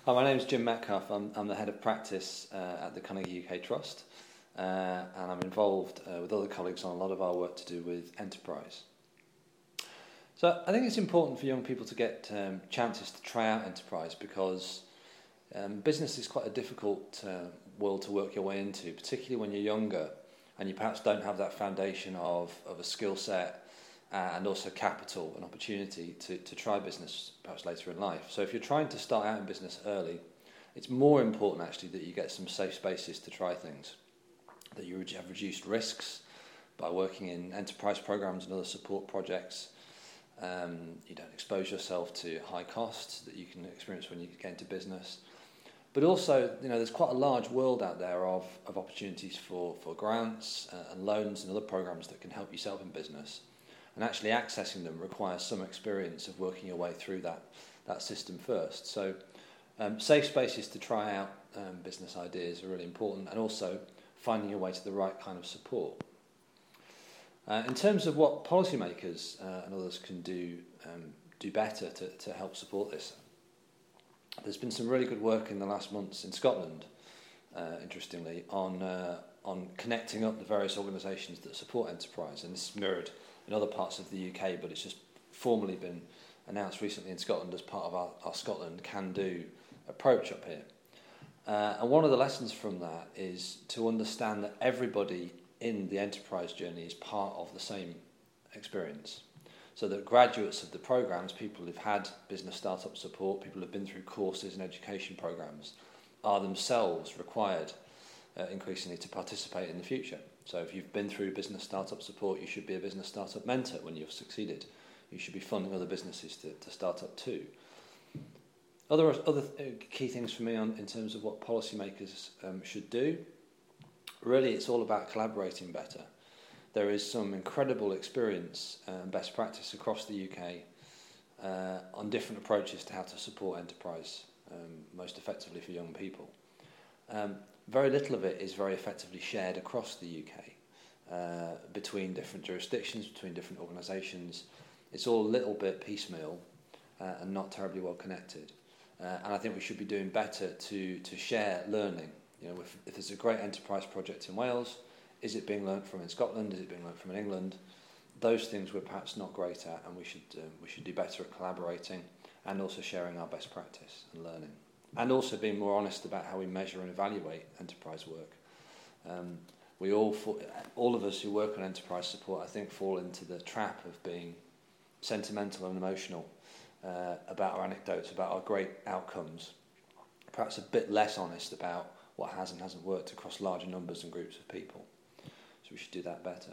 Hi, my name is Jim Metcalf. I'm the head of practice at the Carnegie UK Trust, and I'm involved with other colleagues on a lot of our work to do with enterprise. So I think it's important for young people to get chances to try out enterprise because business is quite a difficult world to work your way into, particularly when you're younger and you perhaps don't have that foundation of a skill set and also capital and opportunity to try business perhaps later in life. So if you're trying to start out in business early, it's more important actually that you get some safe spaces to try things, that you have reduced risks by working in enterprise programs and other support projects. You don't expose yourself to high costs that you can experience when you get into business. But also, there's quite a large world out there of opportunities for grants and loans and other programs that can help yourself in business. And actually accessing them requires some experience of working your way through that system first. So safe spaces to try out business ideas are really important, and also finding your way to the right kind of support. In terms of what policymakers and others can do better to help support this, there's been some really good work in the last months in Scotland, interestingly, on connecting up the various organisations that support enterprise, and this is mirrored in other parts of the UK, but it's just formally been announced recently in Scotland as part of our Scotland Can Do approach up here. And one of the lessons from that is to understand that everybody in the enterprise journey is part of the same experience. So that graduates of the programs, people who've had business startup support, people who've been through courses and education programs, are themselves required increasingly to participate in the future. So if you've been through business startup support, you should be a business startup mentor when you've succeeded. You should be funding other businesses to start up too. Other key things for me in terms of what policymakers should do, really it's all about collaborating better. There is some incredible experience and best practice across the UK on different approaches to how to support enterprise most effectively for young people. Very little of it is very effectively shared across the UK between different jurisdictions, between different organisations. It's all a little bit piecemeal and not terribly well connected. And I think we should be doing better to share learning. If there's a great enterprise project in Wales, is it being learnt from in Scotland? Is it being learnt from in England? Those things we're perhaps not great at, and we should do better at collaborating and also sharing our best practice and learning. And also being more honest about how we measure and evaluate enterprise work. All of us who work on enterprise support, I think, fall into the trap of being sentimental and emotional about our anecdotes, about our great outcomes. Perhaps a bit less honest about what has and hasn't worked across larger numbers and groups of people. So we should do that better.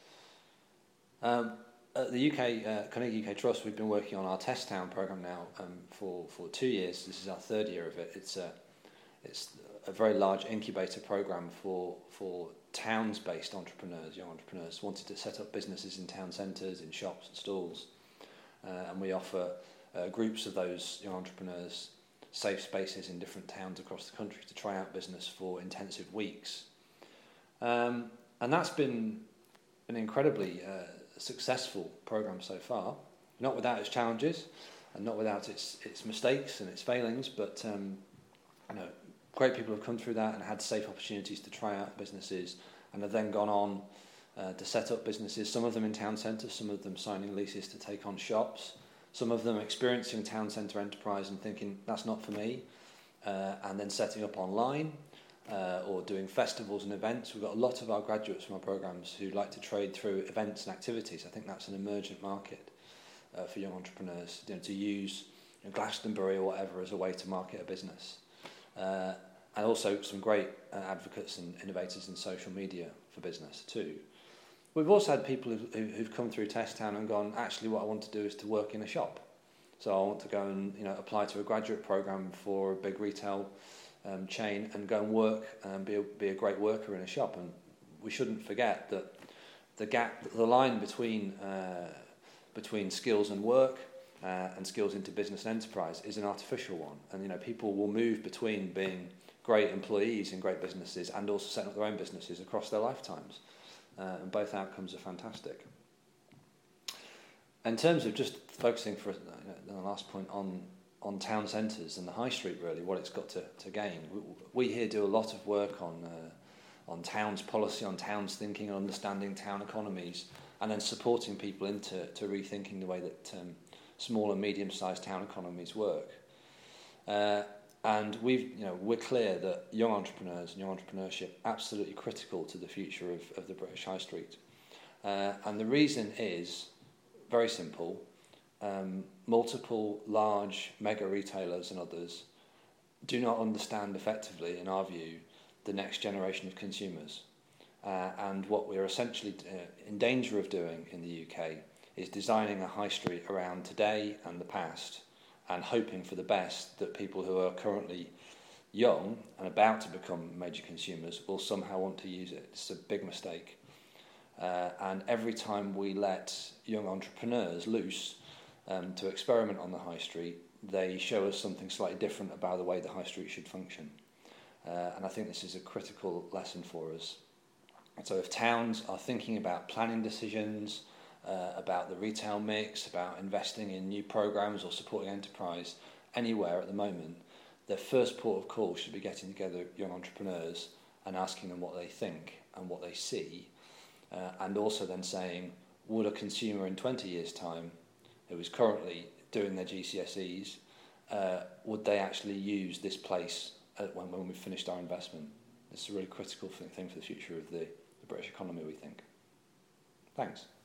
At the Carnegie UK Trust, we've been working on our Test Town programme now for 2 years. This is our third year of it. It's a very large incubator programme for towns-based entrepreneurs, young entrepreneurs, wanting to set up businesses in town centres, in shops and stalls. And we offer groups of those young entrepreneurs safe spaces in different towns across the country to try out business for intensive weeks. And that's been an incredibly successful programme so far, not without its challenges and not without its mistakes and its failings, but great people have come through that and had safe opportunities to try out businesses and have then gone on to set up businesses, some of them in town centres, some of them signing leases to take on shops, some of them experiencing town centre enterprise and thinking that's not for me, and then setting up online or doing festivals and events. We've got a lot of our graduates from our programmes who like to trade through events and activities. I think that's an emergent market for young entrepreneurs to use Glastonbury or whatever as a way to market a business. And also some great advocates and innovators in social media for business too. We've also had people who've come through Test Town and gone, actually what I want to do is to work in a shop. So I want to go and apply to a graduate programme for a big retail chain and go and work and be a great worker in a shop. And we shouldn't forget that the line between skills and work and skills into business and enterprise is an artificial one. And people will move between being great employees in great businesses and also setting up their own businesses across their lifetimes. And both outcomes are fantastic. In terms of just focusing for the last point on on town centres and the high street, really, what it's got to gain. We here do a lot of work on towns policy, on towns thinking and understanding town economies, and then supporting people into rethinking the way that small and medium-sized town economies work. And we're clear that young entrepreneurs and young entrepreneurship absolutely critical to the future of the British High Street. And the reason is very simple. Multiple large mega retailers and others do not understand effectively, in our view, the next generation of consumers. And what we're essentially in danger of doing in the UK is designing a high street around today and the past, and hoping for the best that people who are currently young and about to become major consumers will somehow want to use it. It's a big mistake. And every time we let young entrepreneurs loose to experiment on the high street, they show us something slightly different about the way the high street should function. And I think this is a critical lesson for us. So if towns are thinking about planning decisions, about the retail mix, about investing in new programs or supporting enterprise anywhere at the moment, their first port of call should be getting together young entrepreneurs and asking them what they think and what they see, and also then saying, would a consumer in 20 years' time who is currently doing their GCSEs, would they actually use this place when we've finished our investment? It's a really critical thing for the future of the British economy, we think. Thanks.